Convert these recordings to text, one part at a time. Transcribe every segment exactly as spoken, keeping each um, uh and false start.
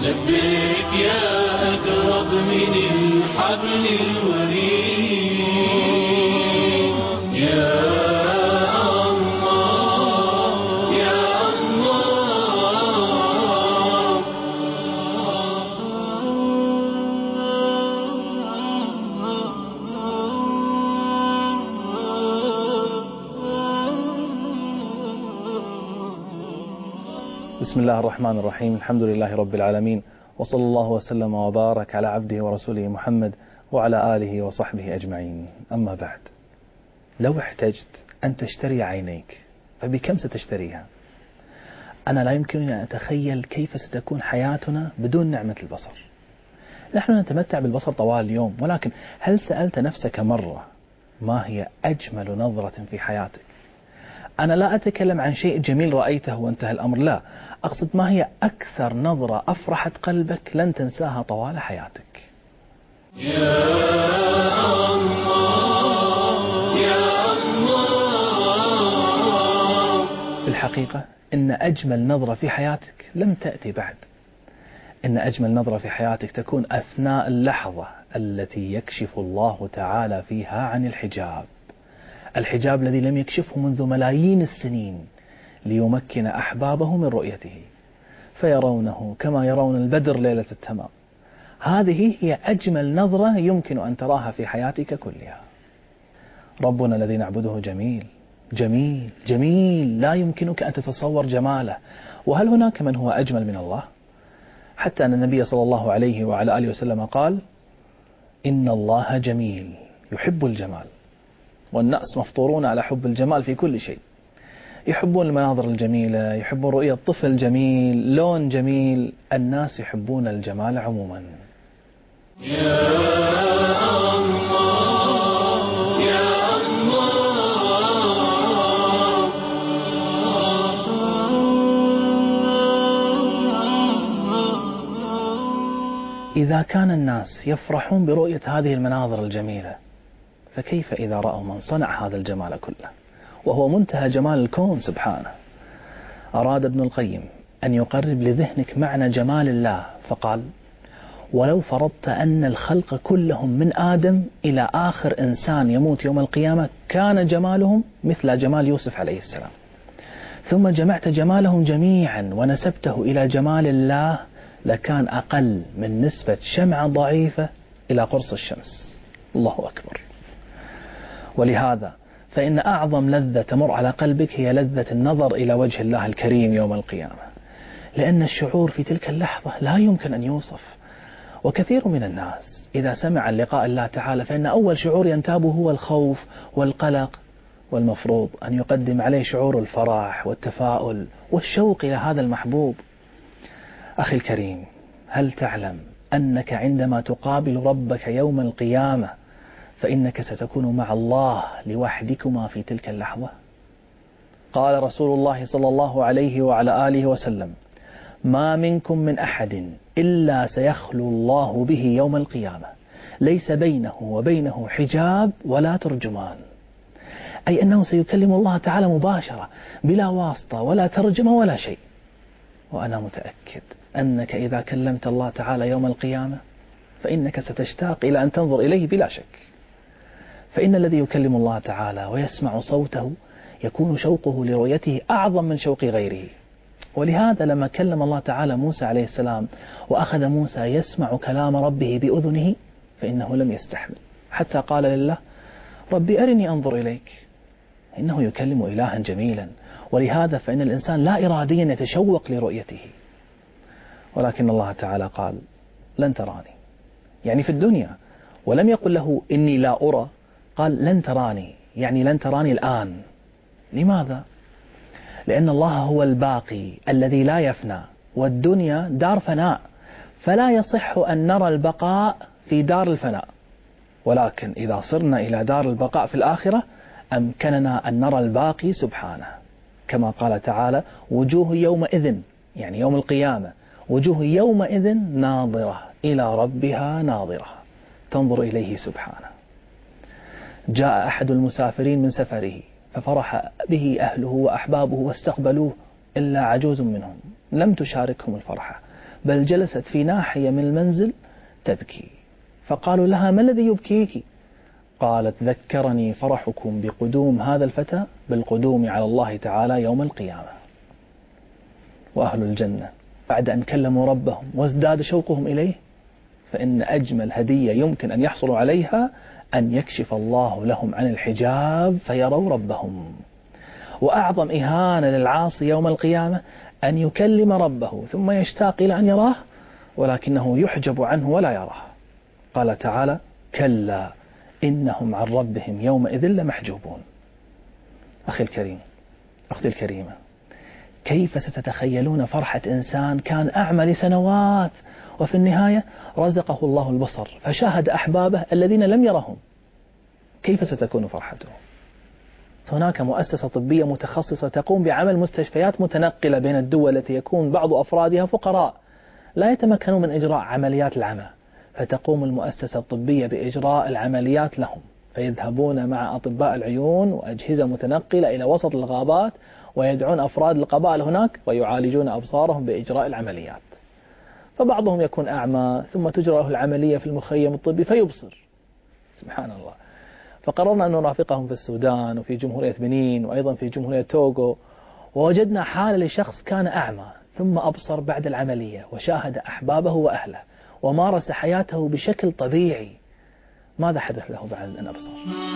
لبيك يا أقرب من الحبل الوريد يا الله يا الله. بسم الله الرحمن الرحيم. الحمد لله رب العالمين، وصلى الله وسلم وبارك على عبده ورسوله محمد وعلى آله وصحبه أجمعين. أما بعد، لو احتجت أن تشتري عينيك فبكم ستشتريها؟ أنا لا يمكنني أن أتخيل كيف ستكون حياتنا بدون نعمة البصر. نحن نتمتع بالبصر طوال اليوم، ولكن هل سألت نفسك مرة ما هي أجمل نظرة في حياتك؟ أنا لا أتكلم عن شيء جميل رأيته وانتهى الأمر، لا، أقصد ما هي أكثر نظرة أفرحت قلبك لن تنساها طوال حياتك. يا الله يا الله. في الحقيقة إن أجمل نظرة في حياتك لم تأتي بعد. إن أجمل نظرة في حياتك تكون أثناء اللحظة التي يكشف الله تعالى فيها عن الحجاب، الحجاب الذي لم يكشفه منذ ملايين السنين ليمكن أحبابه من رؤيته، فيرونه كما يرون البدر ليلة التمام. هذه هي أجمل نظرة يمكن أن تراها في حياتك كلها. ربنا الذي نعبده جميل جميل جميل، لا يمكنك أن تتصور جماله. وهل هناك من هو أجمل من الله؟ حتى أن النبي صلى الله عليه وعلى آله وسلم قال: إن الله جميل يحب الجمال. والناس مفطورون على حب الجمال في كل شيء، يحبون المناظر الجميلة، يحبون رؤية طفل جميل، لون جميل. الناس يحبون الجمال عموما. يا الله يا الله. إذا كان الناس يفرحون برؤية هذه المناظر الجميلة، فكيف إذا رأوا من صنع هذا الجمال كله وهو منتهى جمال الكون سبحانه؟ أراد ابن القيم أن يقرب لذهنك معنى جمال الله فقال: ولو فرضت أن الخلق كلهم من آدم إلى آخر إنسان يموت يوم القيامة كان جمالهم مثل جمال يوسف عليه السلام، ثم جمعت جمالهم جميعا ونسبته إلى جمال الله، لكان أقل من نسبة شمعة ضعيفة إلى قرص الشمس. الله أكبر. ولهذا فإن أعظم لذة تمر على قلبك هي لذة النظر إلى وجه الله الكريم يوم القيامة، لأن الشعور في تلك اللحظة لا يمكن أن يوصف. وكثير من الناس إذا سمع اللقاء الله تعالى فإن أول شعور ينتابه هو الخوف والقلق، والمفروض أن يقدم عليه شعور الفرح والتفاؤل والشوق إلى هذا المحبوب. أخي الكريم، هل تعلم أنك عندما تقابل ربك يوم القيامة فإنك ستكون مع الله لوحدكما في تلك اللحظة؟ قال رسول الله صلى الله عليه وعلى آله وسلم: ما منكم من أحد إلا سيخلو الله به يوم القيامة، ليس بينه وبينه حجاب ولا ترجمان. أي أنه سيكلم الله تعالى مباشرة بلا واسطة ولا ترجمة ولا شيء. وأنا متأكد أنك إذا كلمت الله تعالى يوم القيامة فإنك ستشتاق إلى أن تنظر إليه بلا شك. فإن الذي يكلم الله تعالى ويسمع صوته يكون شوقه لرؤيته أعظم من شوق غيره. ولهذا لما كلم الله تعالى موسى عليه السلام وأخذ موسى يسمع كلام ربه بأذنه فإنه لم يستحمل، حتى قال لله: ربي أرني أنظر إليك. إنه يكلم إلها جميلا، ولهذا فإن الإنسان لا إراديا يتشوق لرؤيته. ولكن الله تعالى قال: لن تراني، يعني في الدنيا، ولم يقل له إني لا أرى، قال لن تراني، يعني لن تراني الآن. لماذا؟ لأن الله هو الباقي الذي لا يفنى، والدنيا دار فناء، فلا يصح أن نرى البقاء في دار الفناء. ولكن إذا صرنا إلى دار البقاء في الآخرة أمكننا أن نرى الباقي سبحانه، كما قال تعالى: وجوه يومئذ، يعني يوم القيامة، وجوه يومئذ ناظرة إلى ربها ناظرة، تنظر إليه سبحانه. جاء أحد المسافرين من سفره ففرح به أهله وأحبابه واستقبلوه، إلا عجوز منهم لم تشاركهم الفرحة، بل جلست في ناحية من المنزل تبكي. فقالوا لها: ما الذي يبكيك؟ قالت: ذكرني فرحكم بقدوم هذا الفتى بالقدوم على الله تعالى يوم القيامة. وأهل الجنة بعد أن كلموا ربهم وازداد شوقهم إليه، فإن أجمل هدية يمكن أن يحصلوا عليها أن يكشف الله لهم عن الحجاب فيروا ربهم. وأعظم إهانة للعاصي يوم القيامة أن يكلم ربه ثم يشتاق إلى أن يراه ولكنه يحجب عنه ولا يراه. قال تعالى: كلا إنهم عن ربهم يومئذ لمحجوبون. أخي الكريم، أختي الكريمة، كيف ستتخيلون فرحة إنسان كان أعمى لسنوات وفي النهاية رزقه الله البصر فشاهد أحبابه الذين لم يرهم؟ كيف ستكون فرحته؟ هناك مؤسسة طبية متخصصة تقوم بعمل مستشفيات متنقلة بين الدول التي يكون بعض أفرادها فقراء لا يتمكنون من إجراء عمليات العمى، فتقوم المؤسسة الطبية بإجراء العمليات لهم، فيذهبون مع أطباء العيون وأجهزة متنقلة إلى وسط الغابات ويدعون أفراد القبائل هناك ويعالجون أبصارهم بإجراء العمليات. فبعضهم يكون أعمى ثم تجرى له العملية في المخيم الطبي فيبصر. سبحان الله. فقررنا أن نرافقهم في السودان وفي جمهورية بنين وأيضا في جمهورية توغو، ووجدنا حالة لشخص كان أعمى ثم أبصر بعد العملية وشاهد أحبابه وأهله ومارس حياته بشكل طبيعي. ماذا حدث له بعد أن أبصر؟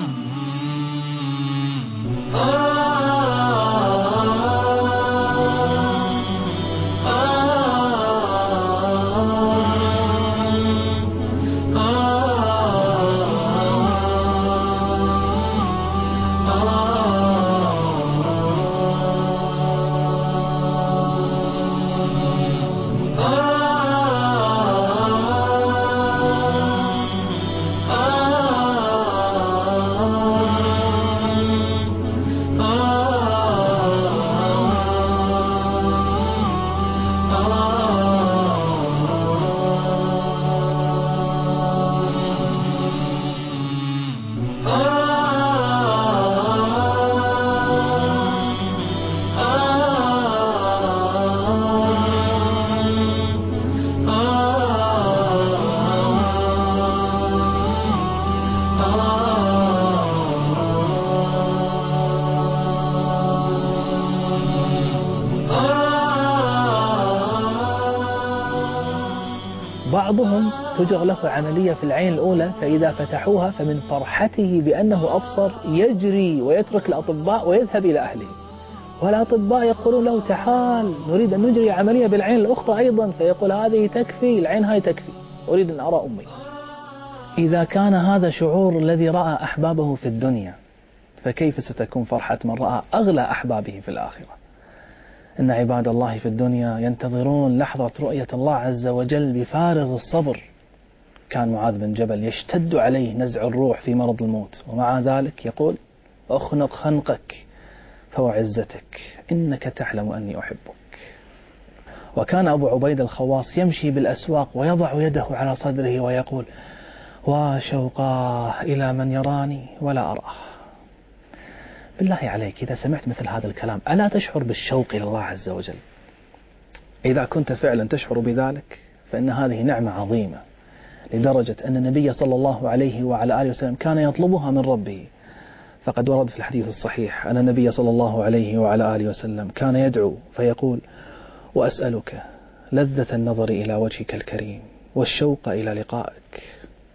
بعضهم تجرى له عملية في العين الأولى، فإذا فتحوها فمن فرحته بأنه أبصر يجري ويترك الأطباء ويذهب إلى أهله، والأطباء يقولون له: تعال نريد أن نجري عملية بالعين الأخرى أيضا، فيقول: هذه تكفي، العين هاي تكفي، أريد أن أرى أمي. إذا كان هذا شعور الذي رأى أحبابه في الدنيا، فكيف ستكون فرحة من رأى أغلى أحبابه في الآخرة؟ إن عباد الله في الدنيا ينتظرون لحظة رؤية الله عز وجل بفارغ الصبر. كان معاذ بن جبل يشتد عليه نزع الروح في مرض الموت، ومع ذلك يقول: أخنق خنقك فوعزتك إنك تعلم أني أحبك. وكان أبو عبيد الخواص يمشي بالأسواق ويضع يده على صدره ويقول: وشوقاه إلى من يراني ولا أراه. بالله عليك، إذا سمعت مثل هذا الكلام ألا تشعر بالشوق إلى الله عز وجل؟ إذا كنت فعلا تشعر بذلك فإن هذه نعمة عظيمة، لدرجة أن النبي صلى الله عليه وعلى آله وسلم كان يطلبها من ربه. فقد ورد في الحديث الصحيح أن النبي صلى الله عليه وعلى آله وسلم كان يدعو فيقول: وأسألك لذة النظر إلى وجهك الكريم والشوق إلى لقائك.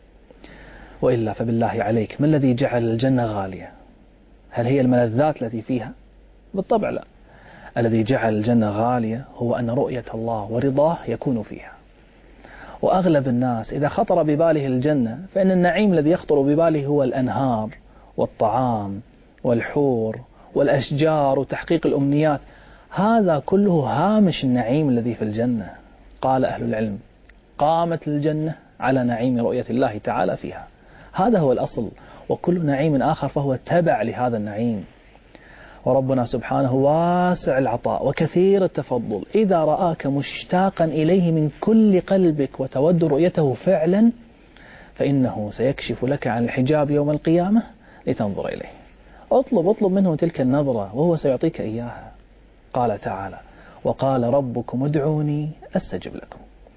وإلا فبالله عليك، ما الذي جعل الجنة غالية؟ هل هي الملذات التي فيها؟ بالطبع لا. الذي جعل الجنة غالية هو أن رؤية الله ورضاه يكون فيها. وأغلب الناس إذا خطر بباله الجنة فإن النعيم الذي يخطر بباله هو الأنهار والطعام والحور والأشجار وتحقيق الأمنيات. هذا كله هامش النعيم الذي في الجنة. قال أهل العلم: قامت الجنة على نعيم رؤية الله تعالى فيها. هذا هو الأصل، وكل نعيم آخر فهو تبع لهذا النعيم. وربنا سبحانه واسع العطاء وكثير التفضل، إذا رآك مشتاقا إليه من كل قلبك وتود رؤيته فعلا فإنه سيكشف لك عن الحجاب يوم القيامة لتنظر إليه. اطلب اطلب منه تلك النظرة وهو سيعطيك إياها. قال تعالى: وقال ربكم ادعوني أستجب لكم.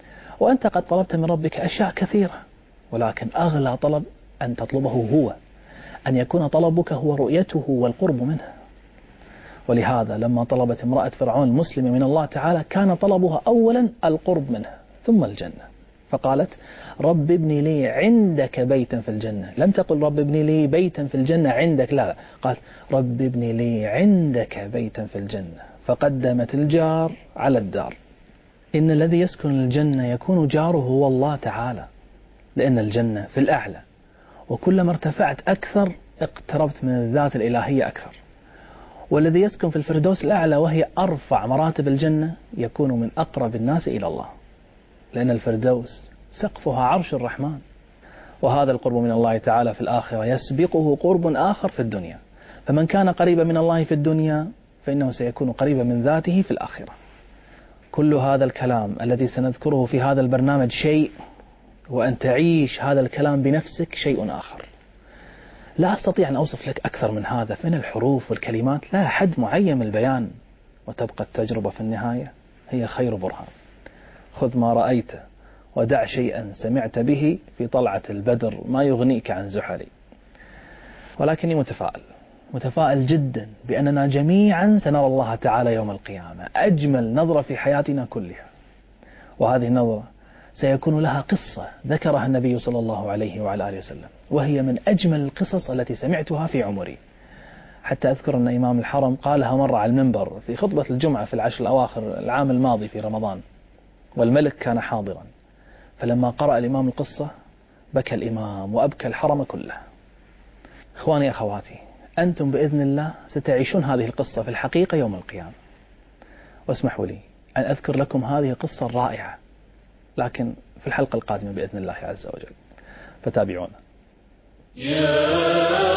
وأنت قد طلبت من ربك أشياء كثيرة، ولكن أغلى طلب أن تطلبه هو، أن يكون طلبك هو رؤيته والقرب منه. ولهذا لما طلبت امرأة فرعون المسلمة من الله تعالى كان طلبها أولا القرب منه ثم الجنة، فقالت رب ابني لي عندك بيتا في الجنة. لم تقل رب ابني لي بيتا في الجنة عندك، لا لا، قالت رب ابني لي عندك بيتا في الجنة، فقدمت الجار على الدار. إن الذي يسكن الجنة يكون جاره هو الله تعالى، لأن الجنة في الأعلى، وكلما ارتفعت أكثر اقتربت من الذات الإلهية أكثر. والذي يسكن في الفردوس الأعلى وهي أرفع مراتب الجنة يكون من أقرب الناس إلى الله، لأن الفردوس سقفها عرش الرحمن. وهذا القرب من الله تعالى في الآخرة يسبقه قرب آخر في الدنيا، فمن كان قريبا من الله في الدنيا فإنه سيكون قريبا من ذاته في الآخرة. كل هذا الكلام الذي سنذكره في هذا البرنامج شيء، وأن تعيش هذا الكلام بنفسك شيء آخر. لا أستطيع أن أوصف لك أكثر من هذا من الحروف والكلمات، لا حد معين من البيان، وتبقى التجربة في النهاية هي خير برهان. خذ ما رأيت ودع شيئا سمعت به في طلعة البدر ما يغنيك عن زحلي. ولكني متفائل متفائل جدا بأننا جميعا سنرى الله تعالى يوم القيامة أجمل نظرة في حياتنا كلها، وهذه النظرة سيكون لها قصة ذكرها النبي صلى الله عليه وعلى آله وسلم، وهي من أجمل القصص التي سمعتها في عمري. حتى أذكر أن إمام الحرم قالها مرة على المنبر في خطبة الجمعة في العشر الأواخر العام الماضي في رمضان، والملك كان حاضرا، فلما قرأ الإمام القصة بكى الإمام وأبكى الحرم كله. إخواني أخواتي، أنتم بإذن الله ستعيشون هذه القصة في الحقيقة يوم القيامة. واسمحوا لي أن أذكر لكم هذه القصة الرائعة، لكن في الحلقة القادمة بإذن الله عز وجل، فتابعونا.